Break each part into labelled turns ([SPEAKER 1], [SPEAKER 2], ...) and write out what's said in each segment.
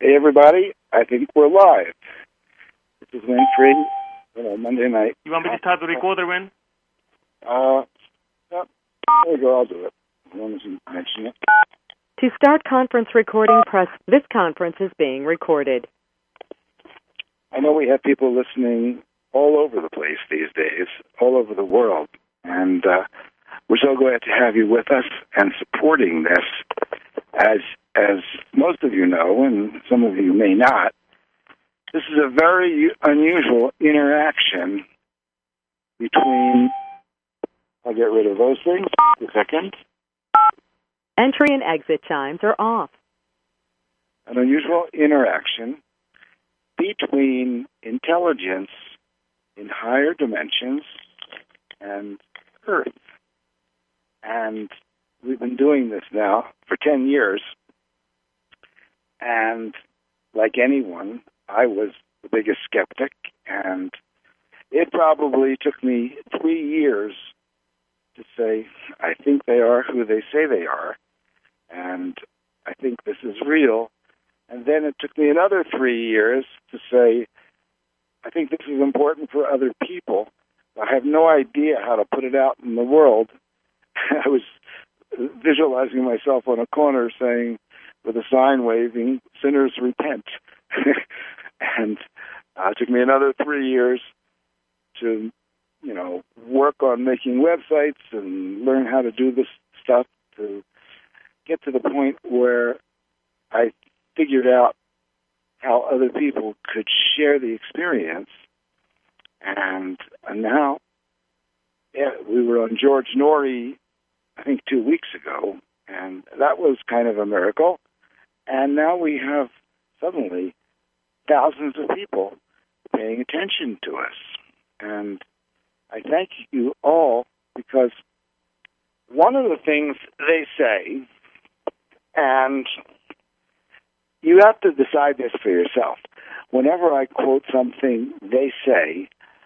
[SPEAKER 1] Hey, everybody. I think we're live. This is Win Free, Monday night.
[SPEAKER 2] You want me to start the recorder, Win?
[SPEAKER 1] Yep. There you go. I'll do it, as long as you mention it.
[SPEAKER 3] To start conference recording, press this conference is being recorded.
[SPEAKER 1] I know we have people listening all over the place these days, all over the world, and we're so glad to have you with us and supporting this. As most of you know, and some of you may not, this is a very unusual interaction between, I'll get rid of those things, a second.
[SPEAKER 3] Entry and exit chimes are off.
[SPEAKER 1] An unusual interaction between intelligence in higher dimensions and Earth. And we've been doing this now for 10 years. And like anyone, I was the biggest skeptic. And it probably took me 3 years to say, I think they are who they say they are. And I think this is real. And then it took me another 3 years to say, I think this is important for other people. I have no idea how to put it out in the world. I was visualizing myself on a corner saying, with a sign waving, sinners repent. And it took me another 3 years to, work on making websites and learn how to do this stuff to get to the point where I figured out how other people could share the experience. And now, we were on George Noory, I think 2 weeks ago, and that was kind of a miracle. And now we have suddenly thousands of people paying attention to us. And I thank you all, because one of the things they say, and you have to decide this for yourself. Whenever I quote something they say,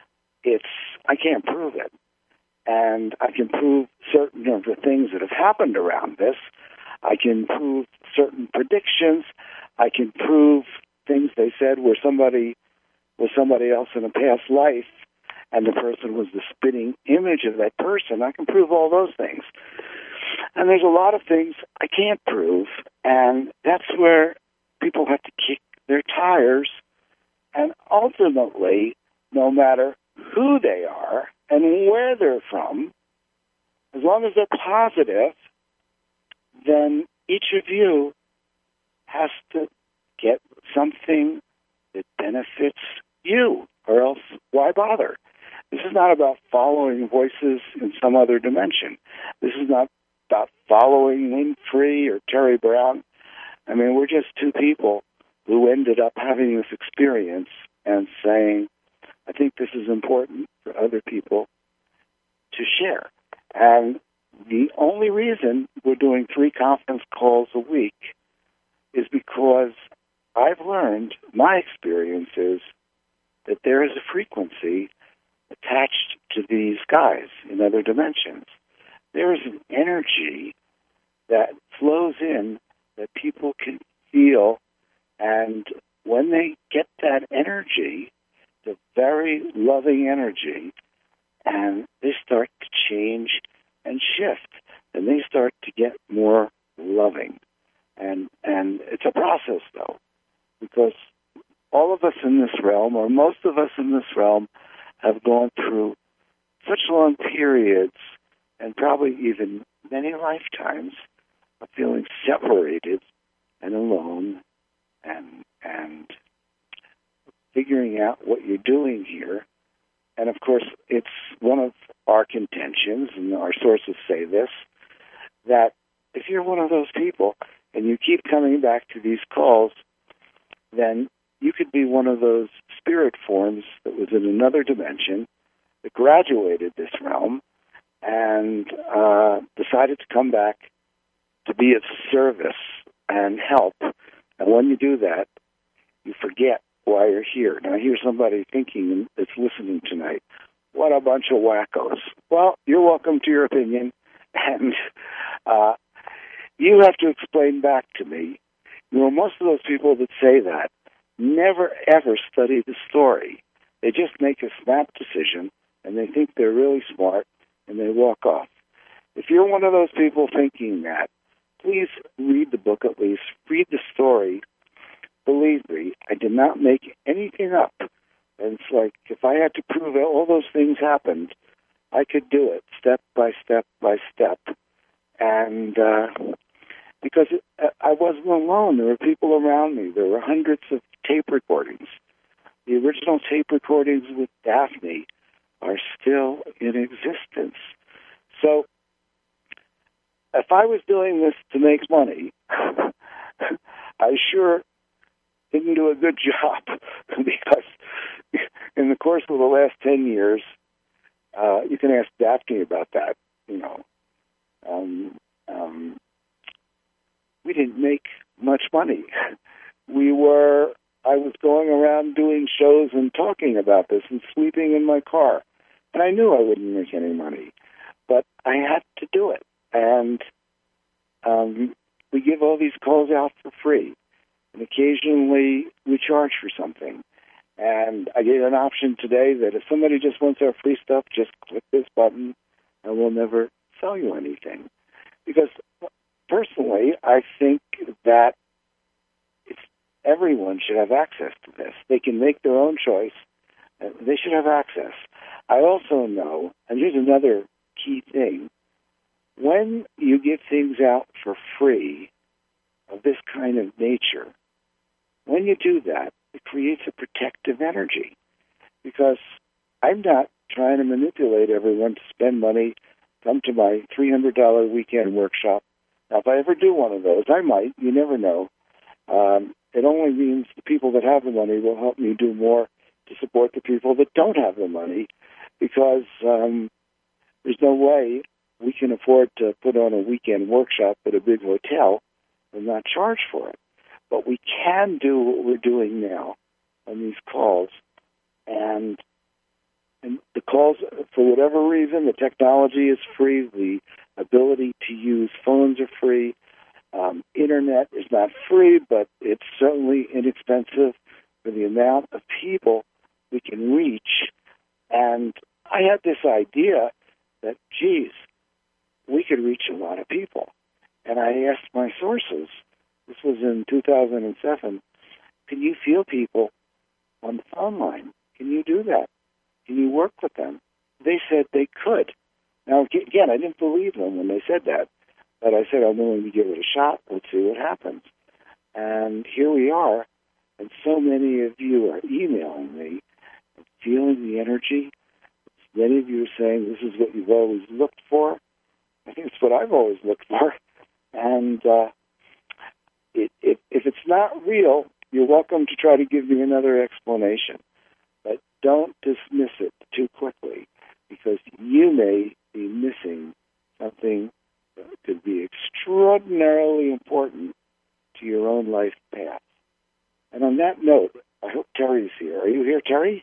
[SPEAKER 1] I can't prove it. And I can prove certain of the things that have happened around this. I can prove certain predictions. I can prove things they said where somebody was somebody else in a past life and the person was the spitting image of that person. I can prove all those things. And there's a lot of things I can't prove, and that's where people have to kick their tires. And ultimately, no matter who they are and where they're from, as long as they're positive, then each of you has to get something that benefits you, or else why bother? This is not about following voices in some other dimension. This is not about following Winfrey or Terry Brown. I mean, we're just two people who ended up having this experience and saying, I think this is important for other people to share. And the only reason we're doing 3 conference calls a week is because I've learned, my experience is that there is a frequency attached to these guys in other dimensions. There is an energy that flows in that people can feel, and when they get that energy, the very loving energy, and they start to change and shift, and they start to get more loving. And it's a process, though, because all of us in this realm, or most of us in this realm, have gone through such long periods, and probably even many lifetimes, of feeling separated and alone, and figuring out what you're doing here. And of course, it's one of our contentions, and our sources say this, that if you're one of those people and you keep coming back to these calls, then you could be one of those spirit forms that was in another dimension that graduated this realm and decided to come back to be of service and help. And when you do that, you forget why you're here. Now, here's somebody thinking that's listening tonight, what a bunch of wackos. Well, you're welcome to your opinion, and you have to explain back to me Most of those people that say that never, ever study the story. They just make a snap decision, and they think they're really smart, and they walk off. If you're one of those people thinking that, please read the book at least. Read the story. Believe me, I did not make anything up. And it's like, if I had to prove that all those things happened, I could do it step by step by step. And because I wasn't alone. There were people around me. There were hundreds of tape recordings. The original tape recordings with Daphne are still in existence. So if I was doing this to make money, I sure didn't do a good job, because in the course of the last 10 years, you can ask Daphne about that, we didn't make much money. I was going around doing shows and talking about this and sleeping in my car. And I knew I wouldn't make any money, but I had to do it. And we give all these calls out for free. And occasionally we charge for something. And I gave an option today that if somebody just wants our free stuff, just click this button and we'll never sell you anything. Because personally, I think that everyone should have access to this. They can make their own choice. They should have access. I also know, and here's another key thing, when you give things out for free of this kind of nature, when you do that, it creates a protective energy. Because I'm not trying to manipulate everyone to spend money, come to my $300 weekend workshop. Now, if I ever do one of those, I might. You never know. It only means the people that have the money will help me do more to support the people that don't have the money, because there's no way we can afford to put on a weekend workshop at a big hotel and not charge for it. But we can do what we're doing now on these calls. And the calls, for whatever reason, the technology is free. The ability to use phones are free. Internet is not free, but it's certainly inexpensive for the amount of people we can reach. And I had this idea that, geez, we could reach a lot of people. And I asked my sources, this was in 2007, can you feel people on the phone line? Can you do that? Can you work with them? They said they could. Now, again, I didn't believe them when they said that, but I said I'm willing to give it a shot. Let's see what happens. And here we are, and so many of you are emailing me and feeling the energy. Many of you are saying this is what you've always looked for. I think it's what I've always looked for. And if it's not real, you're welcome to try to give me another explanation. But don't dismiss it too quickly, because you may be missing something that could be extraordinarily important to your own life path. And on that note, I hope Terry's here. Are you here, Terry?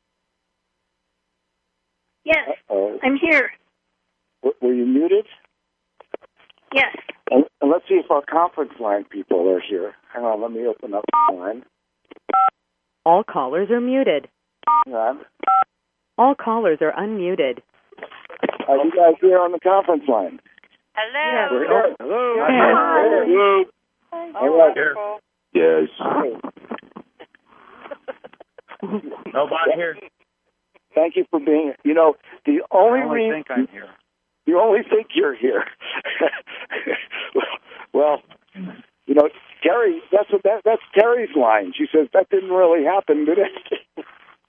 [SPEAKER 2] Yes, I'm here.
[SPEAKER 1] Were you muted?
[SPEAKER 2] Yes.
[SPEAKER 1] And let's see if our conference line people are here. Hang on, let me open up the line.
[SPEAKER 3] All callers are muted.
[SPEAKER 1] Hang on.
[SPEAKER 3] All callers are unmuted.
[SPEAKER 1] Are you guys here on the conference line?
[SPEAKER 2] Hello.
[SPEAKER 1] We're here. Hello.
[SPEAKER 2] Hi.
[SPEAKER 1] Hello.
[SPEAKER 2] Oh, wonderful.
[SPEAKER 4] Yes.
[SPEAKER 5] Nobody here.
[SPEAKER 1] Thank you for being here. The only
[SPEAKER 5] I only
[SPEAKER 1] reason...
[SPEAKER 5] think I'm here.
[SPEAKER 1] You only think you're here. Well, Terry, that's Terry's line. She says, that didn't really happen, did it?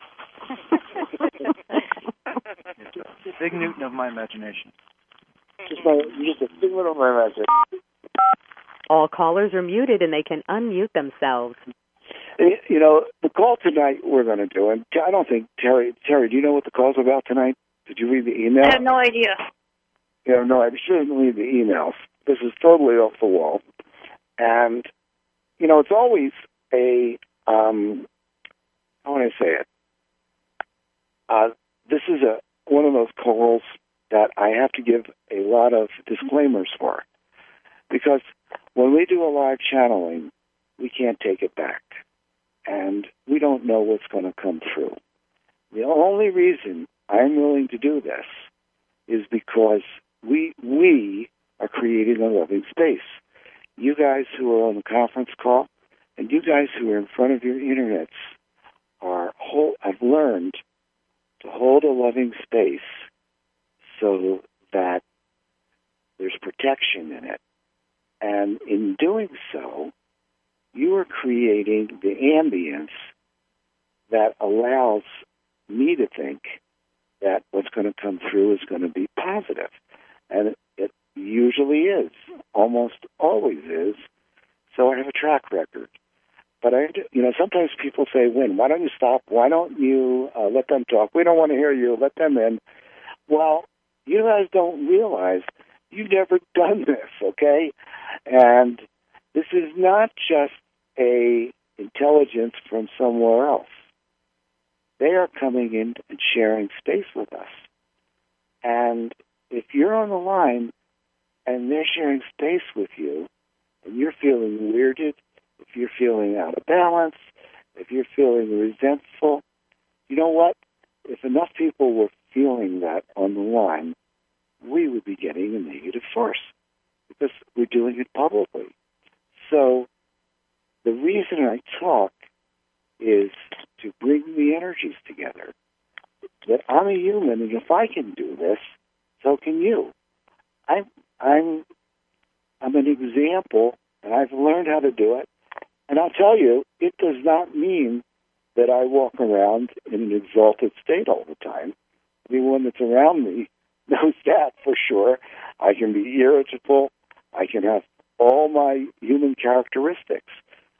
[SPEAKER 5] It's a big Newton of my imagination.
[SPEAKER 1] Just a figment of my imagination.
[SPEAKER 3] All callers are muted and they can unmute themselves.
[SPEAKER 1] The call tonight we're going to do, and I don't think, Terry, do you know what the call's about tonight? Did you read the email?
[SPEAKER 2] I have no idea.
[SPEAKER 1] No, I shouldn't read the emails. This is totally off the wall. And, it's always how would I say it? This is one of those calls that I have to give a lot of disclaimers for. Because when we do a live channeling, we can't take it back. And we don't know what's going to come through. The only reason I'm willing to do this is because we are creating a loving space. You guys who are on the conference call and you guys who are in front of your internets have learned to hold a loving space so that there's protection in it. And in doing so, you are creating the ambience that allows me to think that what's going to come through is going to be positive. And it usually is, almost always is. So I have a track record. But sometimes people say, Wynn, why don't you stop? Why don't you let them talk? We don't want to hear you. Let them in. Well, you guys don't realize you've never done this, okay? And this is not just a intelligence from somewhere else. They are coming in and sharing space with us. And if you're on the line and they're sharing space with you, and you're feeling weirded, if you're feeling out of balance, if you're feeling resentful, you know what? If enough people were feeling that on the line, we would be getting a negative force because we're doing it publicly. So the reason I talk is to bring the energies together. That I'm a human, and if I can do this, so can you. I'm an example, and I've learned how to do it. And I'll tell you, it does not mean that I walk around in an exalted state all the time. Anyone that's around me knows that for sure. I can be irritable. I can have all my human characteristics.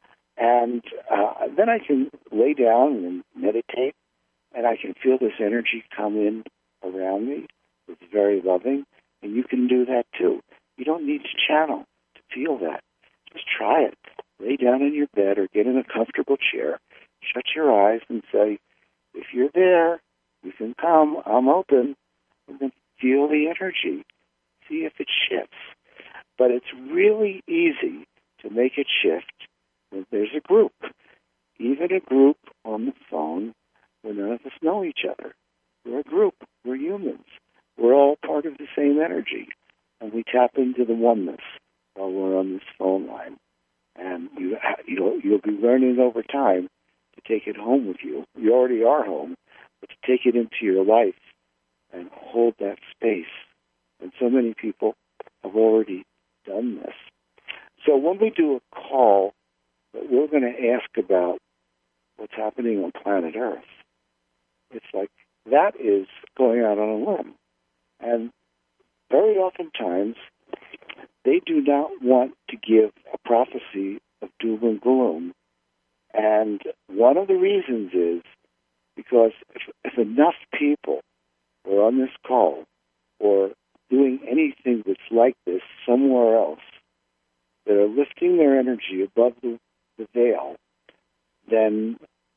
[SPEAKER 1] And then I can lay down and meditate, and I can feel this energy come in around me. It's very loving, and you can do that too. You don't need to channel to feel that. Just try it. Lay down in your bed or get in a comfortable chair. Shut your eyes and say, if you're there, you can come. I'm open. And then feel the energy. See if it shifts. But it's really easy to make it shift when there's a group. Even a group on the phone where none of us know each other. We're a group. We're humans. We're all part of the same energy. And we tap into the oneness while we're on this phone line. And you'll be learning over time to take it home with you. You already are home, but to take it into your life and hold that space. And so many people have already done this. So when we do a call, we're going to ask about what's happening on planet Earth. It's like that is going out on a limb. And very oftentimes, they do not want to give a prophecy of doom and gloom. And one of the reasons is because if enough people were on this call or doing anything that's like this somewhere else, that are lifting their energy above the veil, then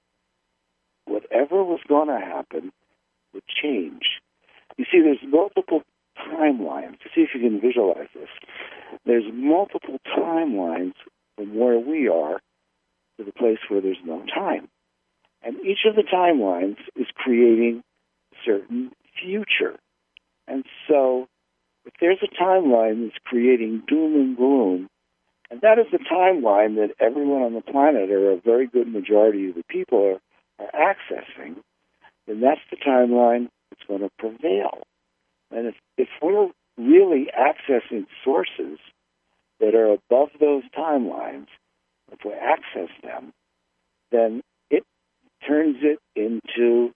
[SPEAKER 1] whatever was going to happen would change. You see, there's multiple timelines. To see if you can visualize this. There's multiple timelines from where we are to the place where there's no time. And each of the timelines is creating a certain future. And so if there's a timeline that's creating doom and gloom, and that is the timeline that everyone on the planet, or a very good majority of the people, are accessing, then that's the timeline that's going to prevail. And if we're really accessing sources that are above those timelines, if we access them, then it turns it into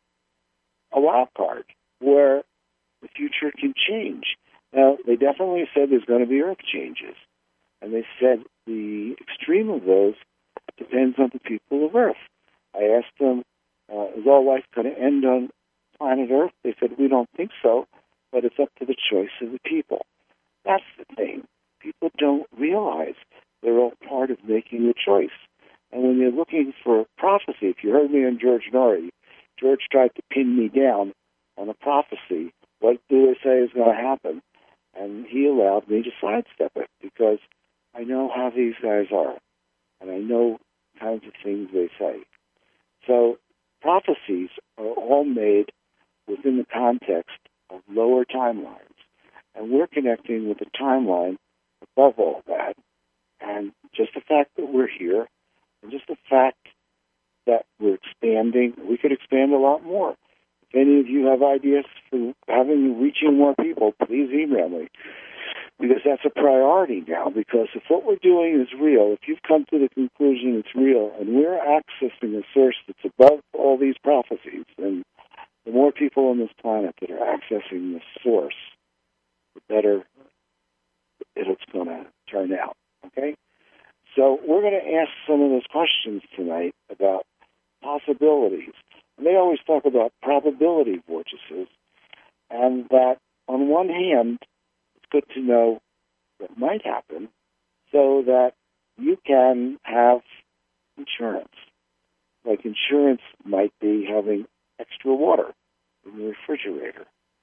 [SPEAKER 1] a wild card where the future can change. Now, they definitely said there's going to be earth changes. And they said the extreme of those depends on the people of Earth. I asked them, is all life going to end on planet Earth? They said, we don't think so, but it's up to the choice of the people. That's the thing. People don't realize they're all part of making the choice. And when you're looking for prophecy, if you heard me on George Norrie, George tried to pin me down on a prophecy. What do they say is going to happen? And he allowed me to sidestep it because I know how these guys are. And and I know kinds of things they say. So prophecies are all made within the context of lower timelines. And we're connecting with a timeline above all that. And just the fact that we're here, and just the fact that we're expanding, we could expand a lot more. If any of you have ideas for reaching more people, please email me. Because that's a priority now, because if what we're doing is real, if you've come to the conclusion it's real, and we're accessing a source that's above all these prophecies, and the more people on this planet that are accessing this source, the better it's going to turn out, okay? So we're going to ask some of those questions tonight about possibilities. And they always talk about probability vortices, and that on one hand, it's good to know what might happen so that you can have insurance. Like insurance might be having extra water in your refrigerator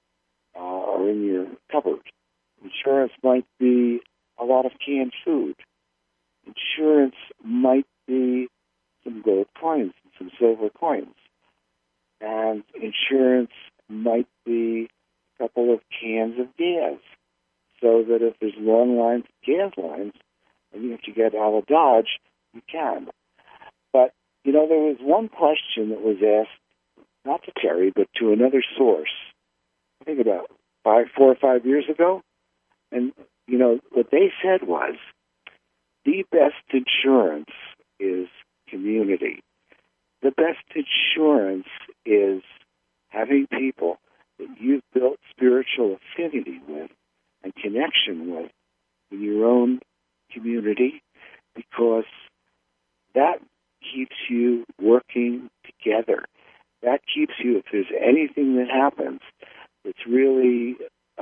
[SPEAKER 1] or in your cupboard. Insurance might be a lot of canned food. Insurance might be some gold coins and some silver coins. And insurance might be a couple of cans of gas, so that if there's long lines, gas lines, and you have to get out of Dodge, you can. But, there was one question that was asked, not to Terry, but to another source, I think about 4 or 5 years ago. And, what they said was, the best insurance is community. The best insurance is having people that you've built spiritual affinity with and connection with in your own community, because that keeps you working together. That keeps you, if there's anything that happens that's really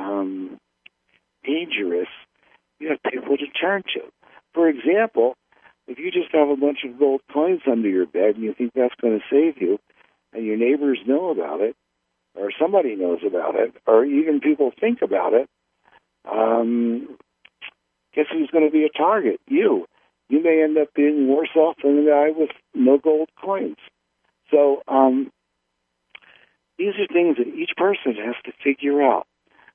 [SPEAKER 1] dangerous, you have people to turn to. For example, if you just have a bunch of gold coins under your bed and you think that's going to save you, and your neighbors know about it, or somebody knows about it, or even people think about it, guess who's going to be a target? You. You may end up being worse off than the guy with no gold coins. So these are things that each person has to figure out.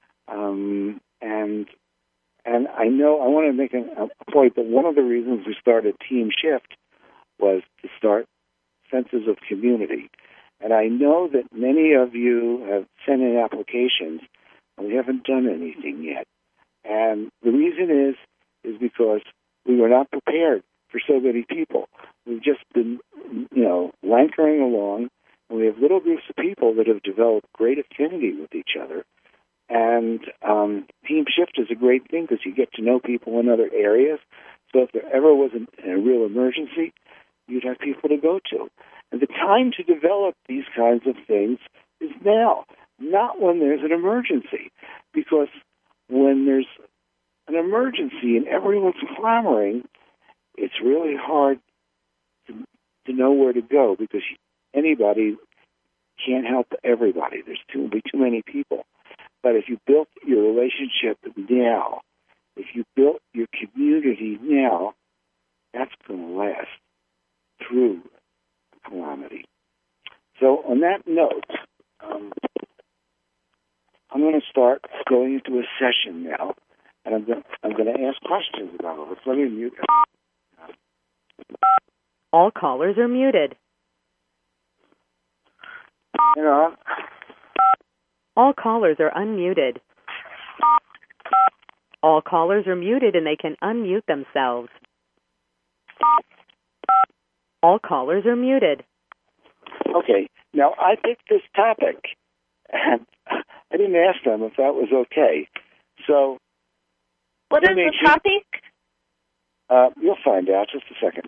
[SPEAKER 1] And I know I want to make a point that one of the reasons we started Team Shift was to start senses of community. And I know that many of you have sent in applications, and we haven't done anything yet. And the reason is because we were not prepared for so many people. We've just been, lankering along, and we have little groups of people that have developed great affinity with each other. And Team Shift is a great thing because you get to know people in other areas. So if there ever was a real emergency, you'd have people to go to. And the time to develop these kinds of things is now, not when there's an emergency. Because when there's an emergency and everyone's clamoring, it's really hard to know where to go, because anybody can't help everybody. There's too many people. But if you built your relationship now, if you built your community now, that's going to last through calamity. So on that note, I'm going to start going into a session now, and I'm going to ask questions about it. Let me mute.
[SPEAKER 3] All callers are muted. All callers are unmuted. All callers are muted and they can unmute themselves. All callers are muted.
[SPEAKER 1] Okay. Now, I picked this topic, and I didn't ask them if that was okay. So,
[SPEAKER 2] what is the topic?
[SPEAKER 1] You'll find out. Just a second.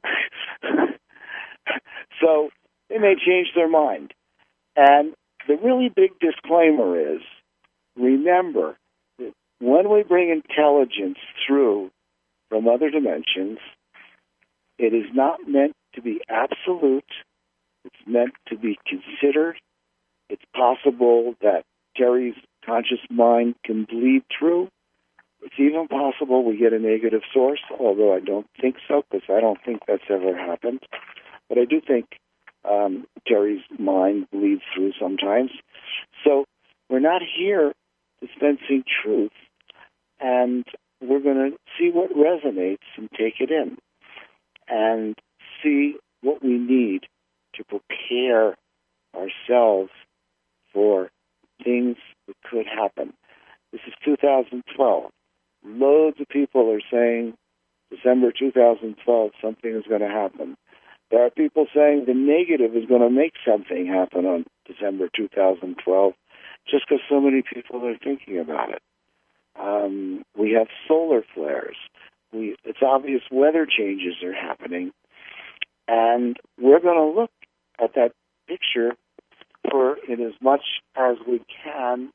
[SPEAKER 1] So, they may change their mind. And the really big disclaimer is, remember that when we bring intelligence through from other dimensions, it is not meant to be absolute. It's meant to be considered. It's possible that Terry's conscious mind can bleed through, It's even possible we get a negative source, although I don't think so, because I don't think that's ever happened. But I do think Terry's mind bleeds through sometimes. So we're not here dispensing truth, and we're going to see what resonates and take it in and see what we need to prepare ourselves for things that could happen. This is 2012. Loads of people are saying December 2012, something is going to happen. There are people saying the negative is going to make something happen on December 2012 just because so many people are thinking about it. We have solar flares. It's obvious weather changes are happening. And we're going to look at that picture for in as much as we can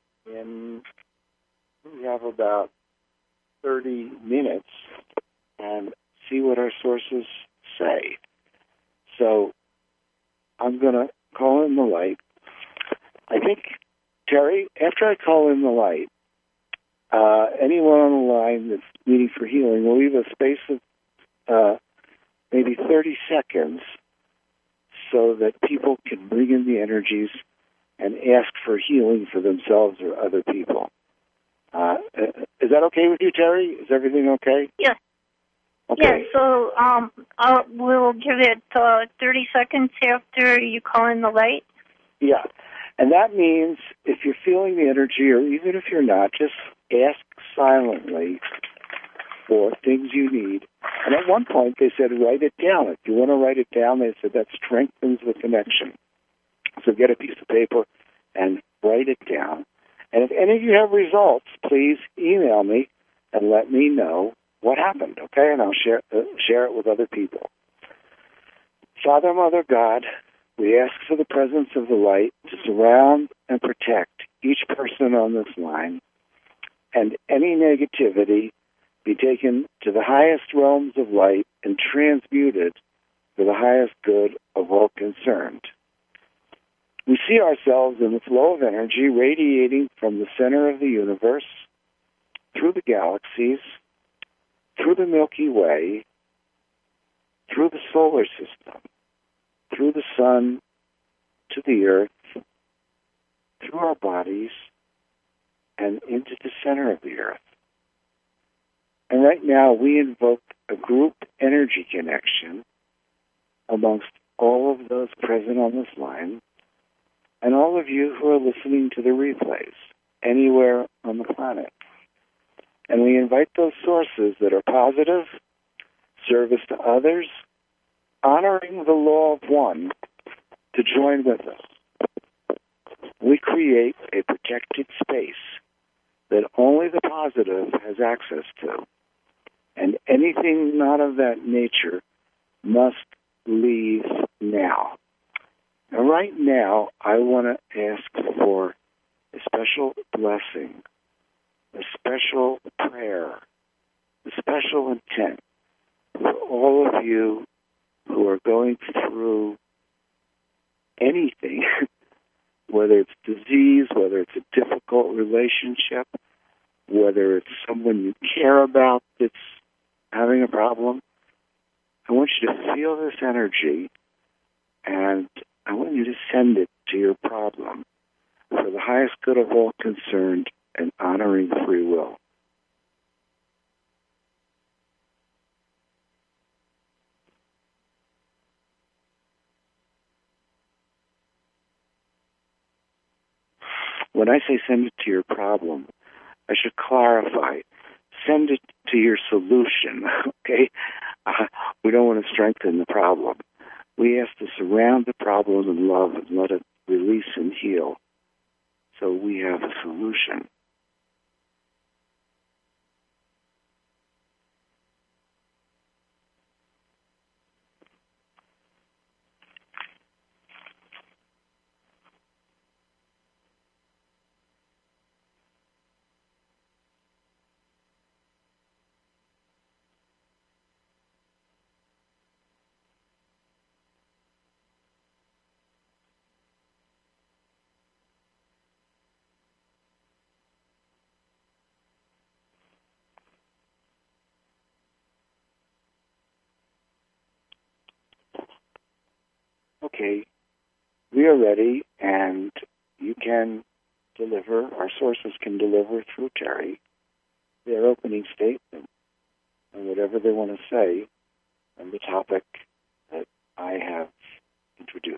[SPEAKER 1] we have about 30 minutes and see what our sources say. So I'm going to call in the light. I think, Terry, after I call in the light, anyone on the line that's needing for healing, we'll leave a space of maybe 30 seconds so that people can bring in the energies and ask for healing for themselves or other people. Is that okay with you, Terry? Is everything okay?
[SPEAKER 2] Yes.
[SPEAKER 1] Okay.
[SPEAKER 2] Yes, so we'll give it 30 seconds after you call in the light.
[SPEAKER 1] Yeah. And that means if you're feeling the energy, or even if you're not, just ask silently for things you need. And at one point they said write it down. If you want to write it down, they said that strengthens the connection. So get a piece of paper and write it down. And if any of you have results, please email me and let me know what happened, okay? And I'll share it with other people. Father, Mother, God, we ask for the presence of the light to surround and protect each person on this line, and any negativity be taken to the highest realms of light and transmuted for the highest good of all concerned. We see ourselves in the flow of energy radiating from the center of the universe, through the galaxies, through the Milky Way, through the solar system, through the sun, to the earth, through our bodies, and into the center of the earth. And right now we invoke a group energy connection amongst all of those present on this line, and all of you who are listening to the replays anywhere on the planet. And we invite those sources that are positive, service to others, honoring the law of one, to join with us. We create a protected space that only the positive has access to. And anything not of that nature must leave now. And right now, I want to ask for a special blessing, a special prayer, a special intent for all of you who are going through anything, whether it's disease, whether it's a difficult relationship, whether it's someone you care about that's having a problem. I want you to feel this energy, and I want you to send it to your problem for the highest good of all concerned and honoring free will. When I say send it to your problem, I should clarify. Send it to your solution, okay? We don't want to strengthen the problem. We ask to surround the problem in love and let it release and heal so we have a solution. okay, we are ready, and you can deliver, our sources can deliver through Terry their opening statement and whatever they want to say on the topic that I have introduced.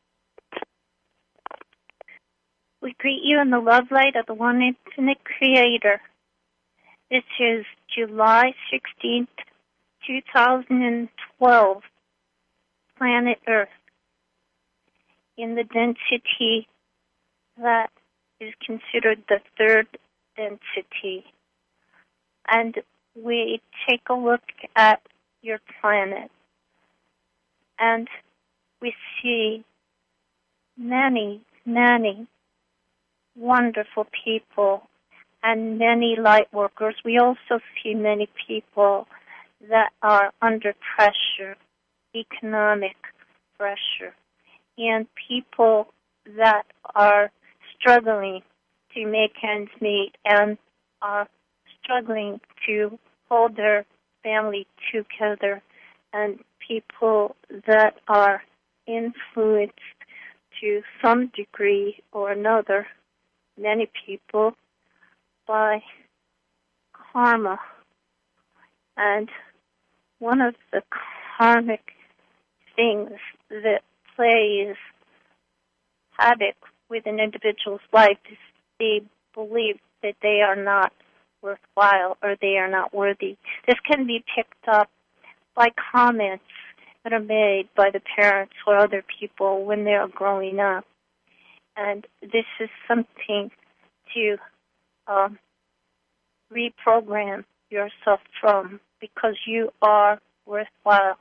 [SPEAKER 2] We greet you in the love light of the one infinite Creator. This is July 16th, 2012, planet Earth, in the density that is considered the third density. And we take a look at your planet, and we see many, many wonderful people and many light workers. We also see many people that are under pressure, economic pressure, and people that are struggling to make ends meet and are struggling to hold their family together, and people that are influenced to some degree or another, many people, by karma. And one of the karmic things that plays havoc with an individual's life is they believe that they are not worthwhile or they are not worthy. This can be picked up by comments that are made by the parents or other people when they are growing up. And this is something to reprogram yourself from, because you are worthwhile.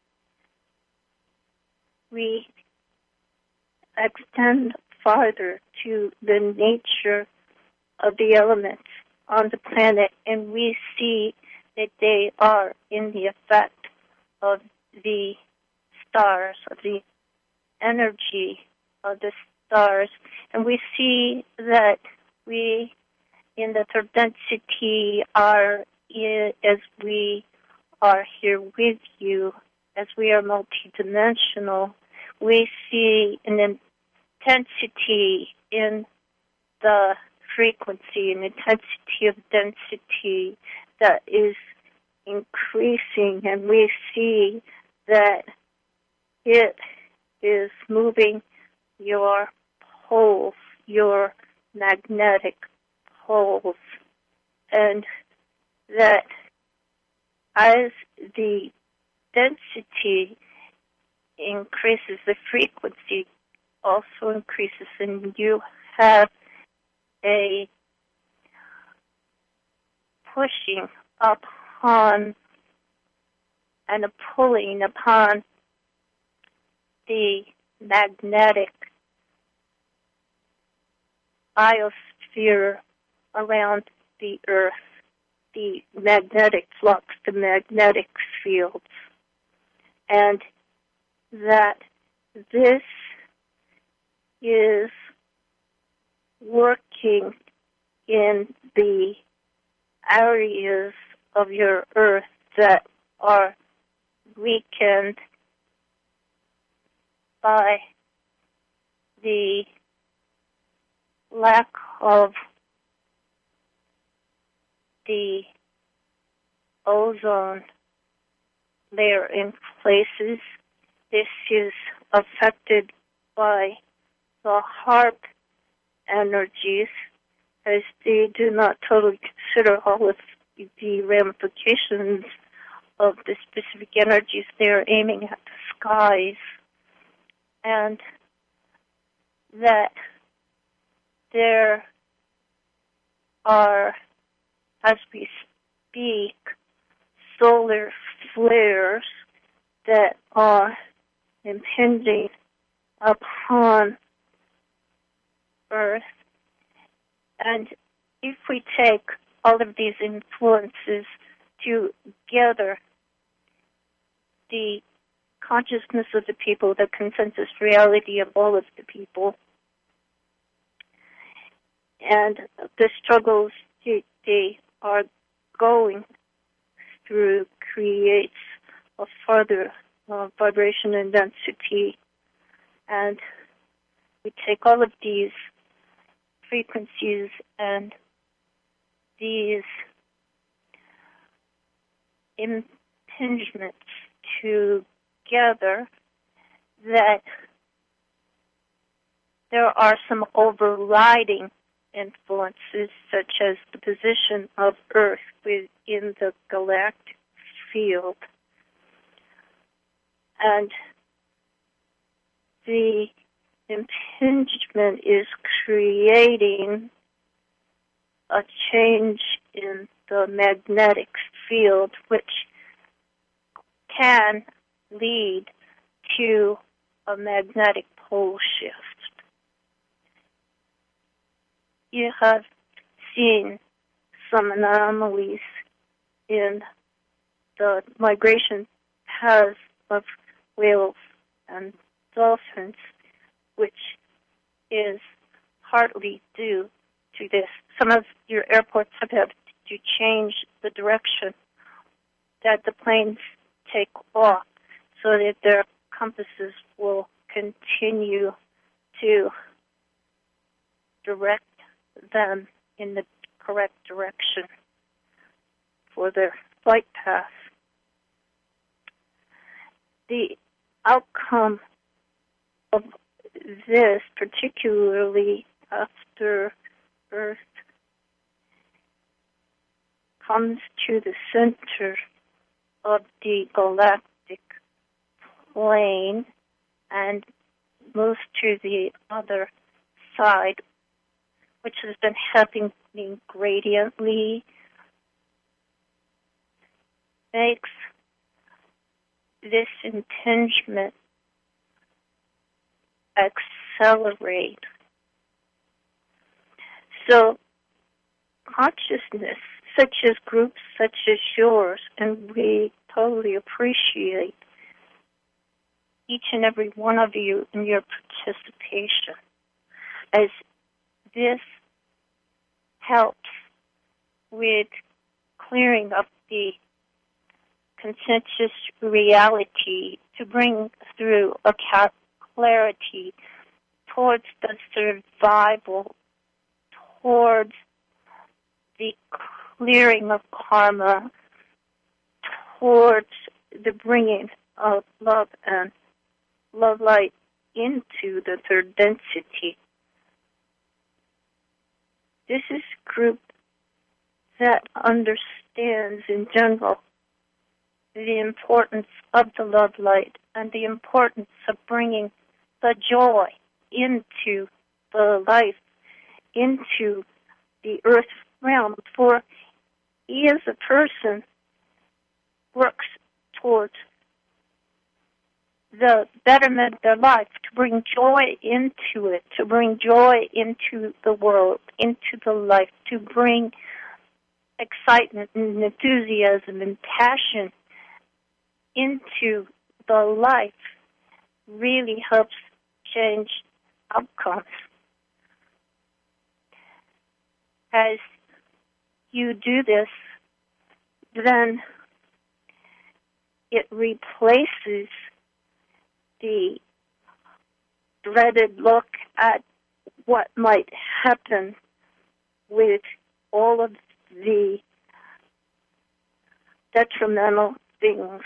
[SPEAKER 2] We extend farther to the nature of the elements on the planet, and we see that they are in the effect of the stars, of the energy of the stars. And we see that we, in the third density, are, as we are here with you, as we are multidimensional, we see an intensity in the frequency, an intensity of density that is increasing, and we see that it is moving your poles, your magnetic poles, and that as the density increases, the frequency also increases, and you have a pushing upon and a pulling upon the magnetic biosphere around the Earth, the magnetic flux, the magnetic fields, and that this is working in the areas of your Earth that are weakened by the lack of the ozone layer in places. This is affected by the HAARP energies, as they do not totally consider all of the ramifications of the specific energies they are aiming at the skies, and that there are, as we speak, solar flares that are impinging upon Earth. And if we take all of these influences together, the consciousness of the people, the consensus reality of all of the people, and the struggles they are going through creates a further vibration and density And we take all of these frequencies and these impingements together, that there are some overriding influences, such as the position of Earth within the galactic field. And the impingement is creating a change in the magnetic field, which can lead to a magnetic pole shift. You have seen some anomalies in the migration paths of whales and dolphins, which is partly due to this. Some of your airports have had to change the direction that the planes take off so that their compasses will continue to direct them in the correct direction for their flight path. The outcome of this, particularly after Earth comes to the center of the galactic plane and moves to the other side, which has been happening gradiently, makes this impingement accelerate. So consciousness, such as groups such as yours, and we totally appreciate each and every one of you in your participation, as this helps with clearing up the consensus reality to bring through a clarity towards the survival, towards the clearing of karma, towards the bringing of love and love light into the third density. This is a group that understands in general the importance of the love light and the importance of bringing the joy into the life, into the earth realm. For he as a person works towards the betterment of their life, to bring joy into it, to bring joy into the world, into the life, to bring excitement and enthusiasm and passion into the life, really helps change outcomes. As you do this, then it replaces the dreaded look at what might happen with all of the detrimental things,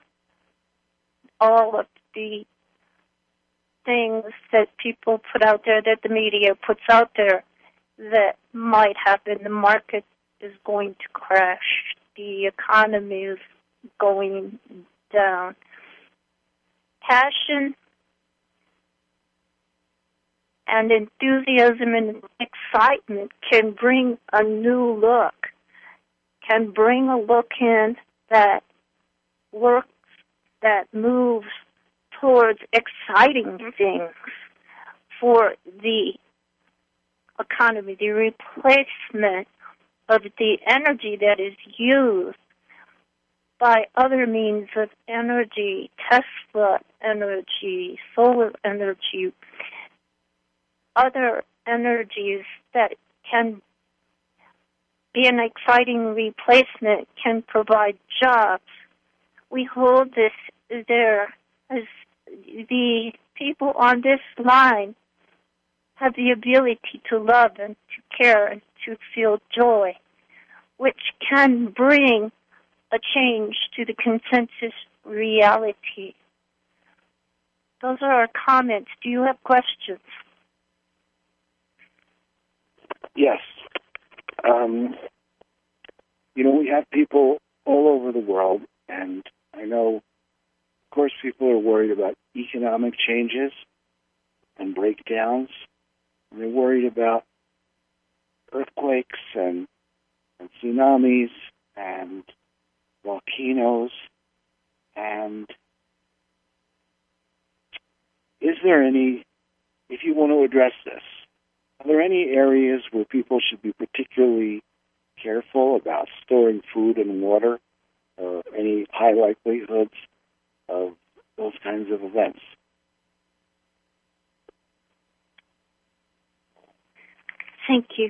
[SPEAKER 2] all of the things that people put out there, that the media puts out there, that might happen. The market is going to crash. The economy is going down. Passion and enthusiasm and excitement can bring a new look, can bring a look in that works, that moves towards exciting things for the economy, the replacement of the energy that is used by other means of energy, Tesla energy, solar energy, other energies that can be an exciting replacement, can provide jobs. We hold this there as the people on this line have the ability to love and to care and to feel joy, which can bring a change to the consensus reality. Those are our comments. Do you have questions?
[SPEAKER 1] Yes. We have people all over the world, and I know, of course, people are worried about economic changes and breakdowns. And they're worried about earthquakes and tsunamis and volcanoes. And is there any, if you want to address this, are there any areas where people should be particularly careful about storing food and water, or any high likelihoods of those kinds of events?
[SPEAKER 2] Thank you.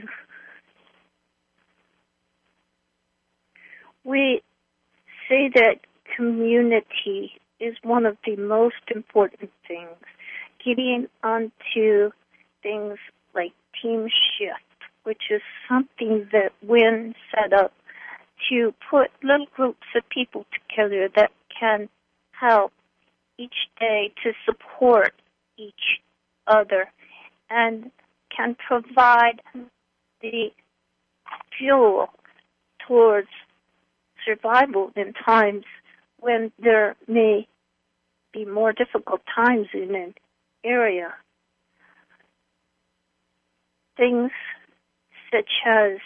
[SPEAKER 2] We say that community is one of the most important things. Getting onto things like Team Shift, which is something that WIN set up to put little groups of people together that can help each day to support each other and can provide the fuel towards survival in times when there may be more difficult times in an area. Things such as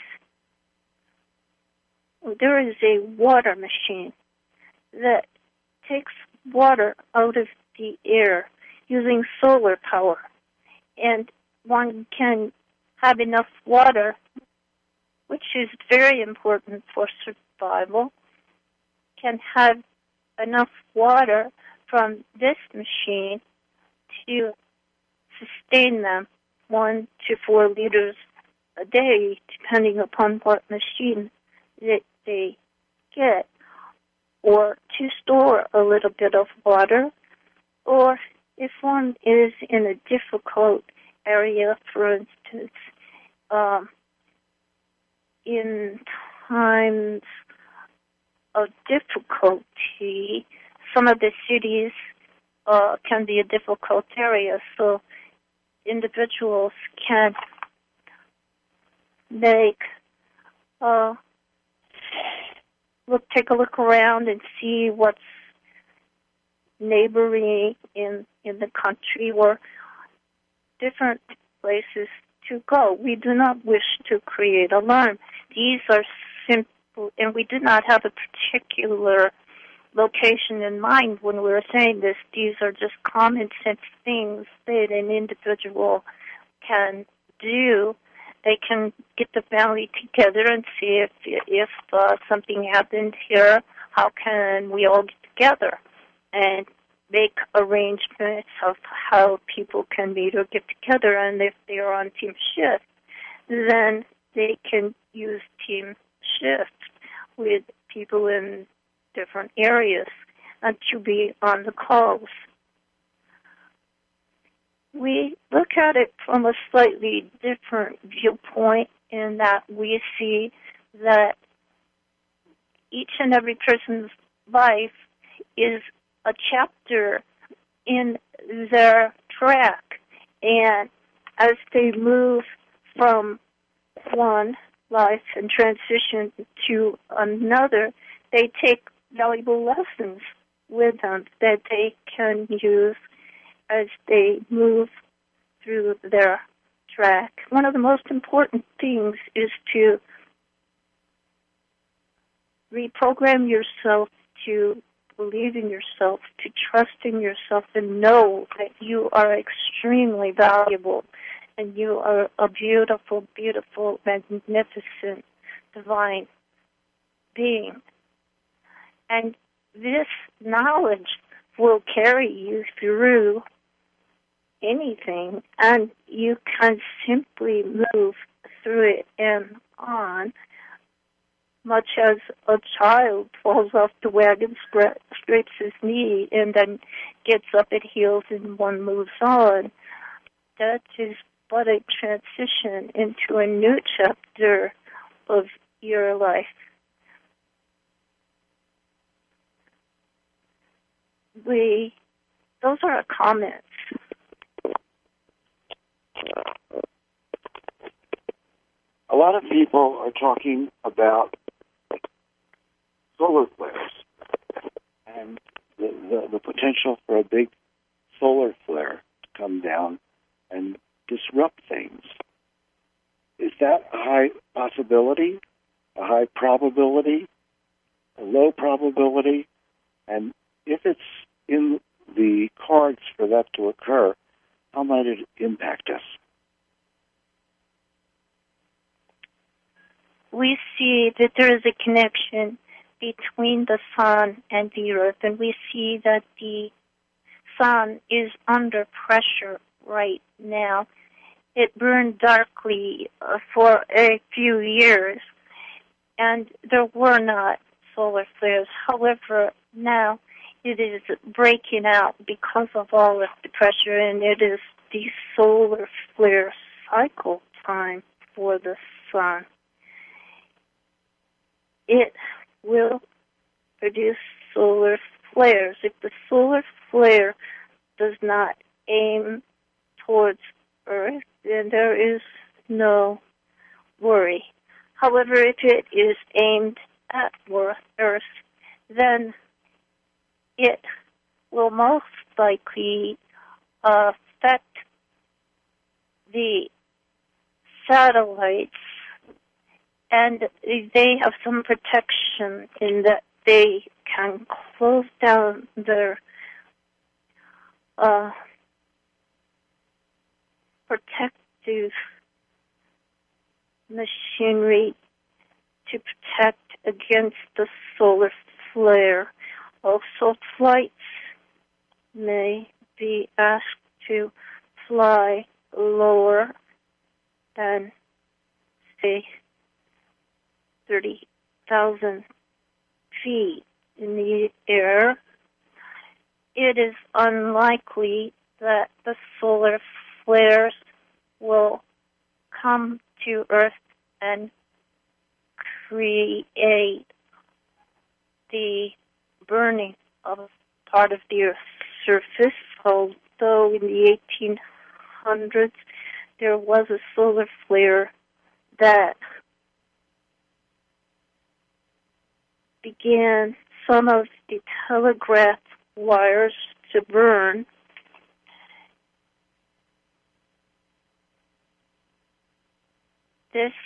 [SPEAKER 2] there is a water machine that takes water out of the air using solar power, and one can have enough water, which is very important for survival, can have enough water from this machine to sustain them 1 to 4 liters a day, depending upon what machine that they get, or to store a little bit of water, or if one is in a difficult area, for instance, in times of difficulty, some of the cities can be a difficult area, so individuals can take a look around and see what's neighboring in the country or different places to go. We do not wish to create alarm. These are simple, and we do not have a particular location in mind when we're saying this. These are just common sense things that an individual can do. They can get the family together and see if something happened here, how can we all get together and make arrangements of how people can meet or get together. And if they are on Team Shift, then they can use Team Shift with people in different areas and to be on the calls. We look at it from a slightly different viewpoint in that we see that each and every person's life is a chapter in their track, and as they move from one life and transition to another, they take valuable lessons with them that they can use as they move through their track. One of the most important things is to reprogram yourself to believe in yourself, to trust in yourself, and know that you are extremely valuable and you are a beautiful, beautiful, magnificent, divine being. And this knowledge will carry you through anything, and you can simply move through it and on much as a child falls off the wagon, scrapes his knee, and then gets up at heels and one moves on. That is but a transition into a new chapter of your life. Those are our comments.
[SPEAKER 1] A lot of people are talking about solar flares and the potential for a big solar flare to come down and disrupt things. Is that a high possibility, a high probability, a low probability? And if it's in the cards for that to occur, how might it impact us?
[SPEAKER 2] We see that there is a connection between the sun and the earth, and we see that the sun is under pressure right now. It burned darkly for a few years, and there were not solar flares. However, now it is breaking out because of all of the pressure, and it is the solar flare cycle time for the sun. It will produce solar flares. If the solar flare does not aim towards Earth, then there is no worry. However, if it is aimed at Earth, then it will most likely affect the satellites, and they have some protection in that they can close down their protective machinery to protect against the solar flare. Also, flights may be asked to fly lower than, say, 30,000 feet in the air. It is unlikely that the solar flares will come to Earth and create the burning of part of the Earth's surface, although in the 1800s there was a solar flare that began some of the telegraph wires to burn. This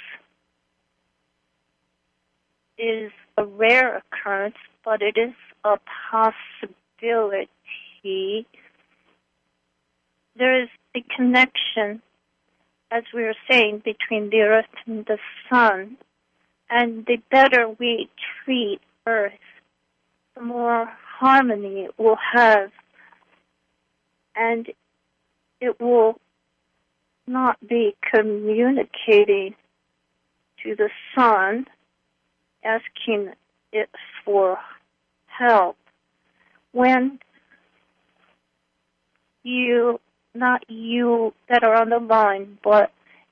[SPEAKER 2] is a rare occurrence, but it is a possibility. There is a connection, as we were saying, between the Earth and the Sun, and the better we treat Earth, the more harmony it will have, and it will not be communicating to the Sun, asking it for help. When you, not you that are on the line, but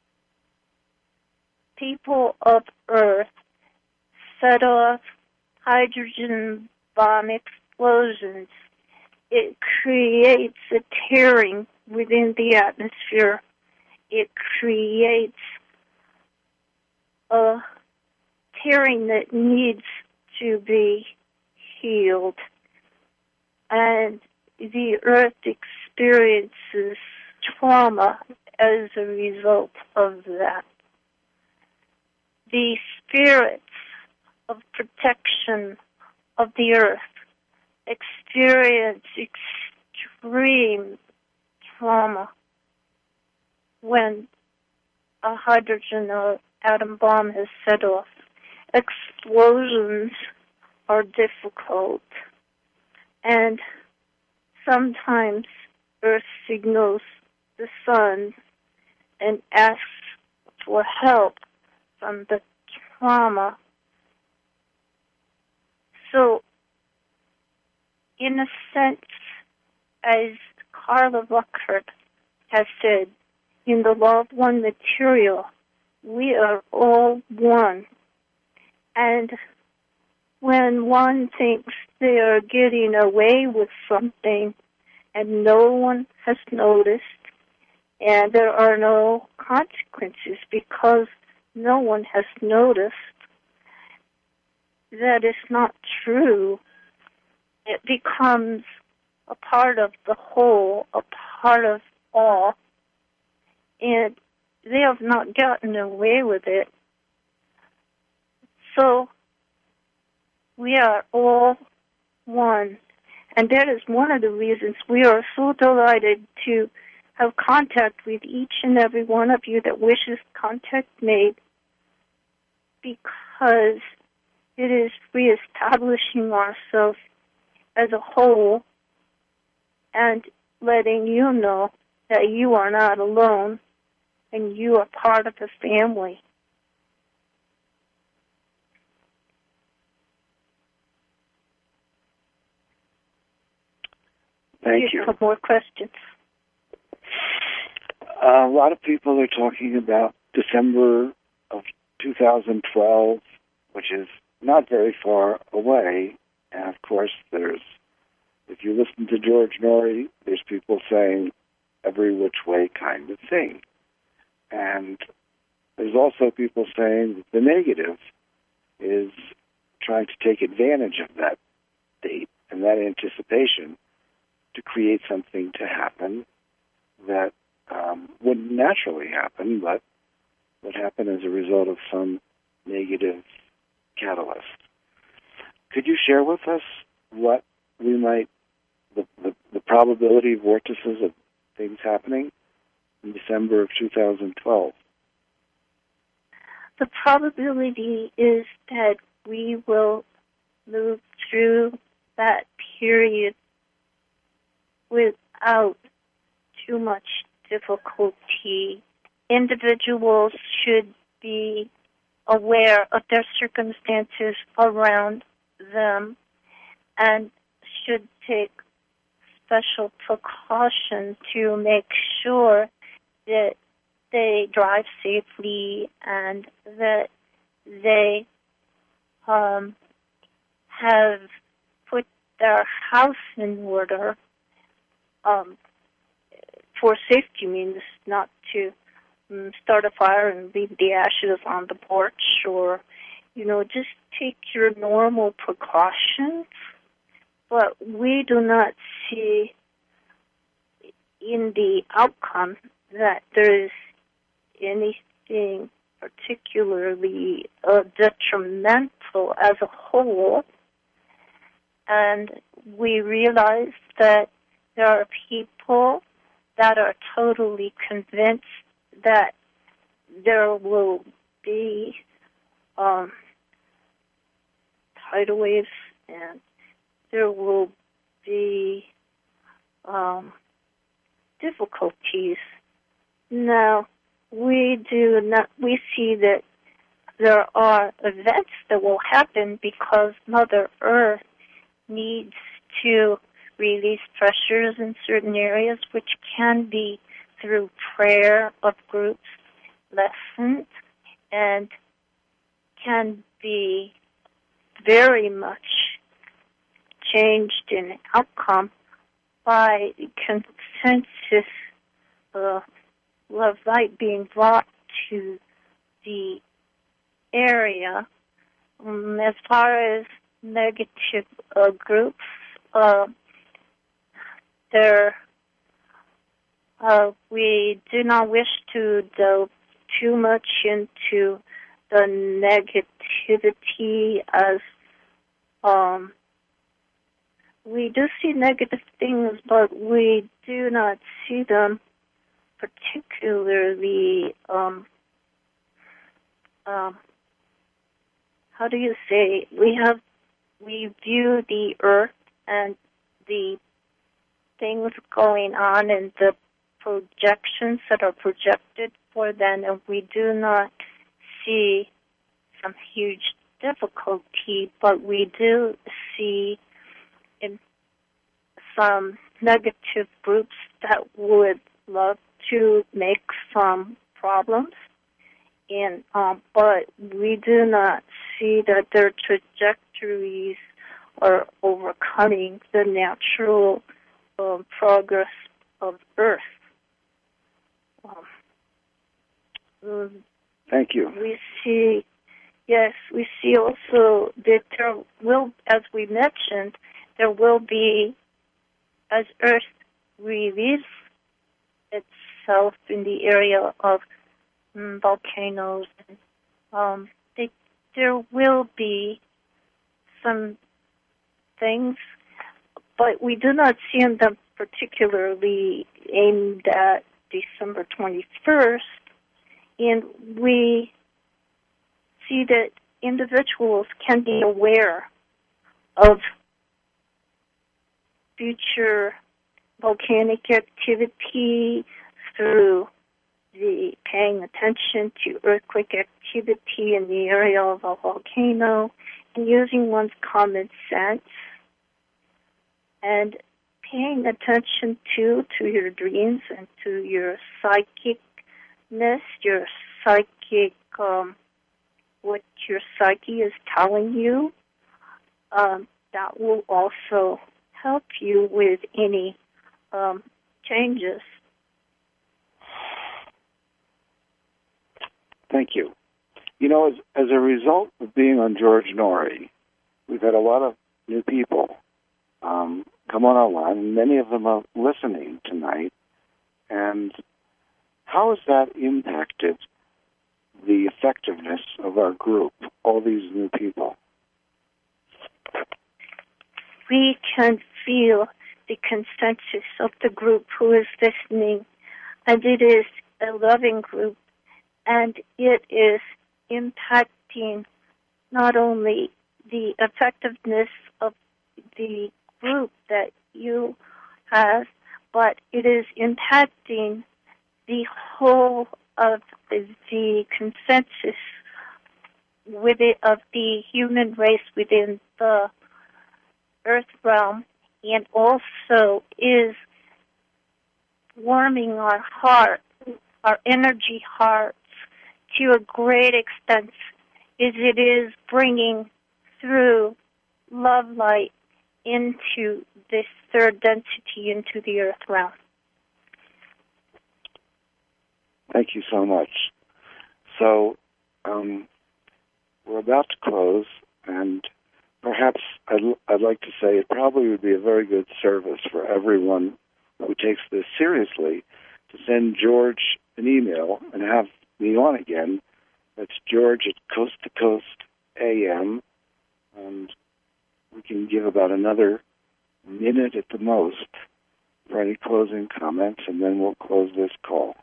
[SPEAKER 2] people of Earth set off hydrogen bomb explosions, it creates a tearing within the atmosphere. It creates a tearing that needs to be healed. And the Earth experiences trauma as a result of that. The spirits of protection of the Earth experience extreme trauma when a hydrogen or atom bomb is set off. Explosions are difficult, and sometimes Earth signals the Sun and asks for help from the trauma So, in a sense, as Carla Ruckert has said, in the law of one material, we are all one. And when one thinks they are getting away with something and no one has noticed, and there are no consequences because no one has noticed, that is not true. It becomes a part of the whole, a part of all, and they have not gotten away with it. So we are all one, and that is one of the reasons we are so delighted to have contact with each and every one of you that wishes contact made, because it is reestablishing ourselves as a whole and letting you know that you are not alone and you are part of the family.
[SPEAKER 1] Thank you.
[SPEAKER 2] Some more questions.
[SPEAKER 1] A lot of people are talking about December of 2012, which is not very far away. And of course, if you listen to George Norrie, there's people saying every which way kind of thing. And there's also people saying that the negative is trying to take advantage of that date and that anticipation to create something to happen that wouldn't naturally happen, but would happen as a result of some negative catalyst. Could you share with us what we might, the probability vortices of things happening in December of 2012?
[SPEAKER 2] The probability is that we will move through that period without too much difficulty. Individuals should be aware of their circumstances around them and should take special precaution to make sure that they drive safely and that they have put their house in order for safety means, not to start a fire and leave the ashes on the porch, or, just take your normal precautions. But we do not see in the outcome that there is anything particularly detrimental as a whole. And we realize that there are people that are totally convinced that there will be tidal waves and there will be difficulties. Now, we see that there are events that will happen because Mother Earth needs to release pressures in certain areas, which can be through prayer of groups, lessons, and can be very much changed in outcome by consensus of light being brought to the area. As far as negative groups, we do not wish to delve too much into the negativity, as we do see negative things, but we do not see them particularly, how do you say, we view the earth and the things going on and the projections that are projected for them, and we do not see some huge difficulty, but we do see in some negative groups that would love to make some problems, and but we do not see that their trajectories are overcoming the natural progress of Earth.
[SPEAKER 1] Thank you.
[SPEAKER 2] We see also that there will, as we mentioned, there will be, as Earth relieves itself in the area of volcanoes, there will be some things, but we do not see them particularly aimed at December 21st, and we see that individuals can be aware of future volcanic activity through the paying attention to earthquake activity in the area of a volcano and using one's common sense and paying attention to your dreams and to your psychicness, your psychic, what your psyche is telling you. That will also help you with any changes.
[SPEAKER 1] Thank you. You know, as a result of being on George Noory, we've had a lot of new people come on our line, and many of them are listening tonight. And how has that impacted the effectiveness of our group, all these new people?
[SPEAKER 2] We can feel the consensus of the group who is listening, and it is a loving group, and it is impacting not only the effectiveness of the group that you have, but it is impacting the whole of the consensus of the human race within the Earth realm, and also is warming our heart, our energy hearts, to a great extent, as it is bringing through love light into this third density, into the Earth realm.
[SPEAKER 1] Thank you so much. So we're about to close, and perhaps I'd like to say it probably would be a very good service for everyone who takes this seriously to send George an email and have me on again. That's George at Coast to Coast AM, and we can give about another minute at the most for any closing comments, and then we'll close this call.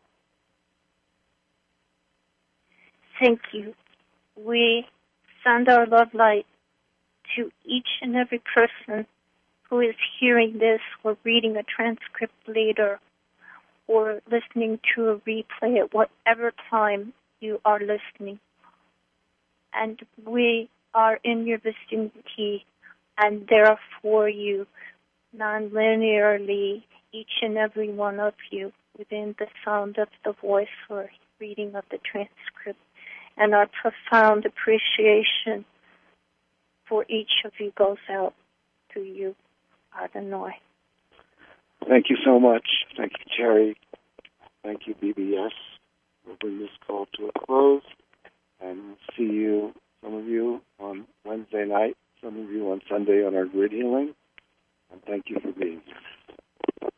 [SPEAKER 2] Thank you. We send our love light to each and every person who is hearing this or reading a transcript later or listening to a replay at whatever time you are listening. And we are in your vicinity and there for you non-linearly, each and every one of you within the sound of the voice or reading of the transcript. And our profound appreciation for each of you goes out to you, Adonai.
[SPEAKER 1] Thank you so much. Thank you, Terry. Thank you, BBS. We'll bring this call to a close, and see you, some of you, on Wednesday night, some of you on Sunday on our grid healing. And thank you for being here.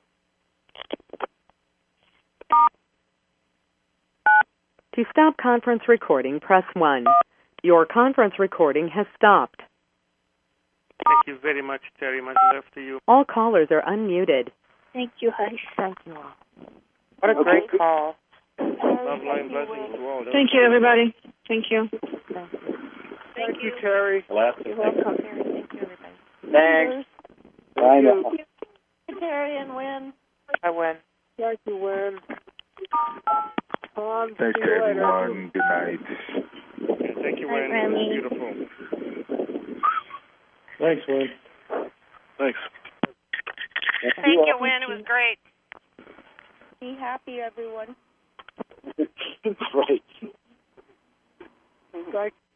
[SPEAKER 3] To stop conference recording, press 1. Your conference recording has stopped.
[SPEAKER 4] Thank you very much, Terry. Much love to you.
[SPEAKER 3] All callers are unmuted.
[SPEAKER 2] Thank you, Heidi.
[SPEAKER 6] Thank you all. What a great call.
[SPEAKER 4] Love, light, and blessings to all.
[SPEAKER 7] Thank you, everybody. Thank you.
[SPEAKER 5] Thank you, Terry.
[SPEAKER 2] You're welcome.
[SPEAKER 6] Thank you, everybody.
[SPEAKER 5] Thanks.
[SPEAKER 1] Bye now.
[SPEAKER 6] Terry and Win. I win.
[SPEAKER 7] Thank you, Win.
[SPEAKER 8] Thanks, everyone. Good night.
[SPEAKER 4] Thank you, Wayne.
[SPEAKER 2] Remy.
[SPEAKER 4] Beautiful.
[SPEAKER 8] Thanks, Wynn.
[SPEAKER 5] Thanks.
[SPEAKER 6] Thank you, Wynn. It was great.
[SPEAKER 2] Be happy, everyone.
[SPEAKER 1] Right.
[SPEAKER 7] Like